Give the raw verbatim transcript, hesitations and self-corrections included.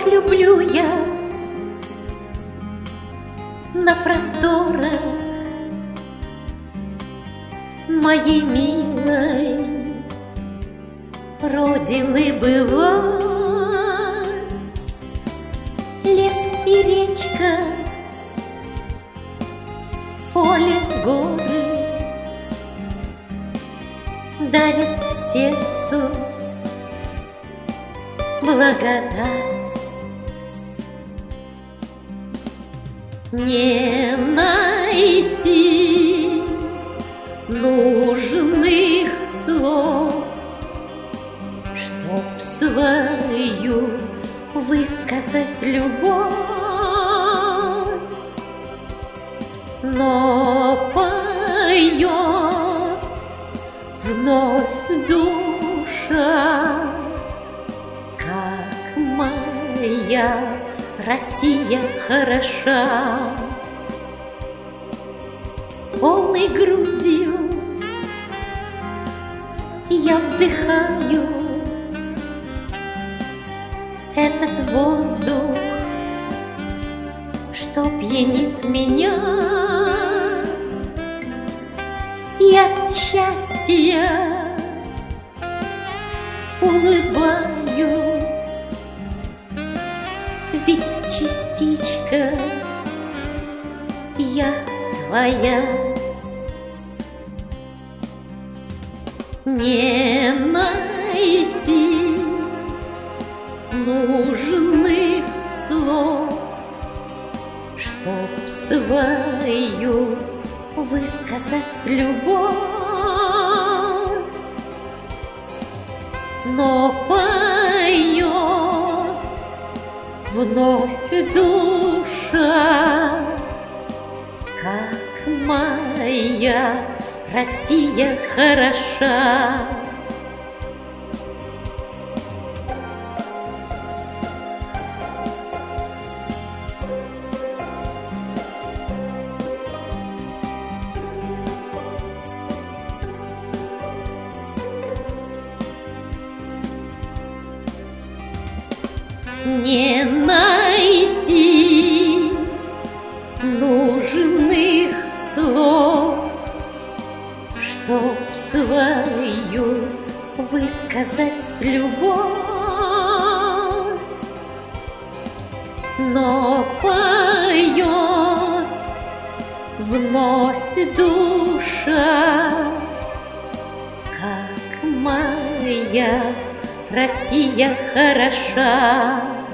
как люблю я на просторах моей милой родины бывать. Лес и речка, поле, горы дарят сердцу благодать. Не найти нужных слов, чтоб свою высказать любовь, но поет вновь душа, как моя Россия хороша. Полной грудью я вдыхаю этот воздух, что пьянит меня, и от счастья улыбаюсь, ведь частичка я твоя. Не найти нужных слов, чтоб свою высказать любовь, но поет вновь душа, как моя Россия хороша. Не найти нужных слов, чтоб свою высказать любовь, но поет вновь душа, как моя Россия хороша.